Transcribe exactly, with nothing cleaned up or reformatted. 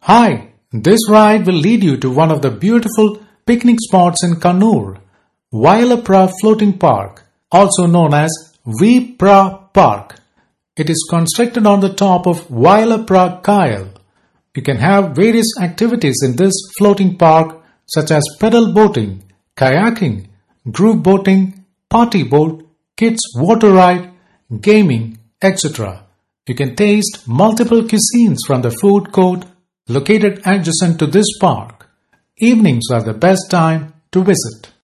Hi, this ride will lead you to one of the beautiful picnic spots in Kannur, Vailapura Floating Park, also known as Vipra Park. It is constructed on the top of Vailapura Kayal. You can have various activities in this floating park such as pedal boating, kayaking, group boating, party boat, kids water ride, gaming, et cetera. You can taste multiple cuisines from the food court located adjacent to this park. Evenings are the best time to visit.